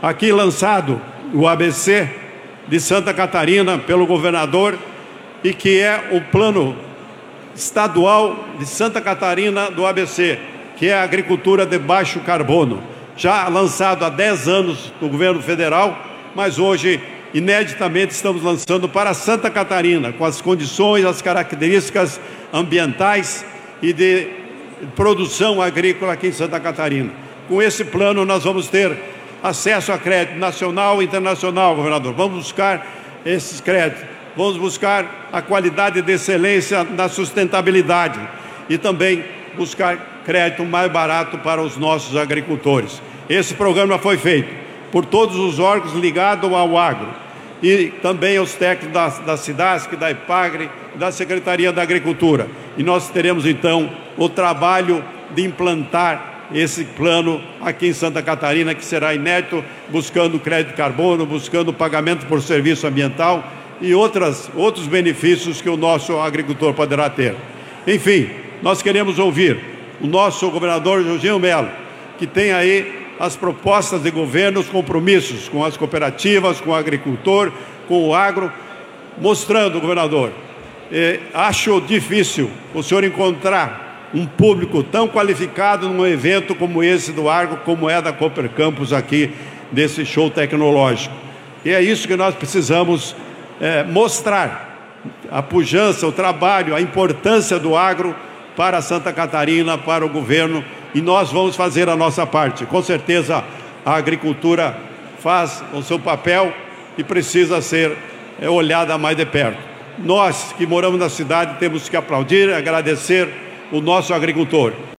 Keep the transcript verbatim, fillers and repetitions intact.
aqui lançado o A B C de Santa Catarina pelo governador e que é o plano estadual de Santa Catarina do A B C, que é a agricultura de baixo carbono, já lançado há dez anos no governo federal, mas hoje, ineditamente, estamos lançando para Santa Catarina, com as condições, as características ambientais e de produção agrícola aqui em Santa Catarina. Com esse plano, nós vamos ter acesso a crédito nacional e internacional, governador. Vamos buscar esses créditos, vamos buscar a qualidade de excelência na sustentabilidade e também buscar crédito mais barato para os nossos agricultores. Esse programa foi feito por todos os órgãos ligados ao agro e também aos técnicos da, da SIDASC, da IPAGRE, da Secretaria da Agricultura. E nós teremos, então, o trabalho de implantar esse plano aqui em Santa Catarina, que será inédito, buscando crédito carbono, buscando pagamento por serviço ambiental e outras, outros benefícios que o nosso agricultor poderá ter. Enfim, nós queremos ouvir o nosso governador Jorginho Melo, que tem aí as propostas de governo, os compromissos com as cooperativas, com o agricultor, com o agro, mostrando, governador, eh, acho difícil o senhor encontrar um público tão qualificado num evento como esse do agro, como é da Cooper Campus aqui, desse show tecnológico. E é isso que nós precisamos eh, mostrar, a pujança, o trabalho, a importância do agro para Santa Catarina, para o governo, e nós vamos fazer a nossa parte. Com certeza a agricultura faz o seu papel e precisa ser é, olhada mais de perto. Nós que moramos na cidade temos que aplaudir, agradecer o nosso agricultor.